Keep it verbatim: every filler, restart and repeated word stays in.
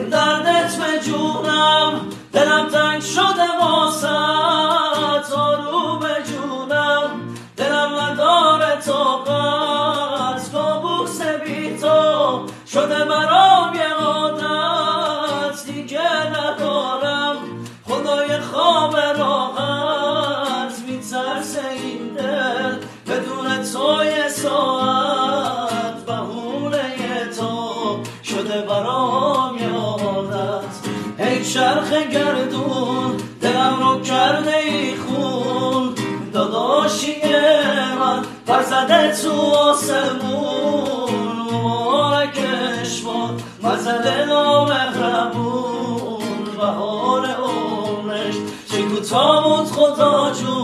دردت به جونم، دلم تنگ شده واسط، آروم به جونم، دلم نداره طاقت، کابوس بی تو شده برام یه عادت، دیگه ندارم خدای خواب راحت، میترسه این دل بدون تو یه ساعت، بهونه تو شده برام یه عادت. ای چرخ گردون دلم رو کرده ای خون، داداشی من فرزده تو آسمون، مبارکش باد مزد نامهربون، بهار عمرش چه کوتاه بود خدا جون.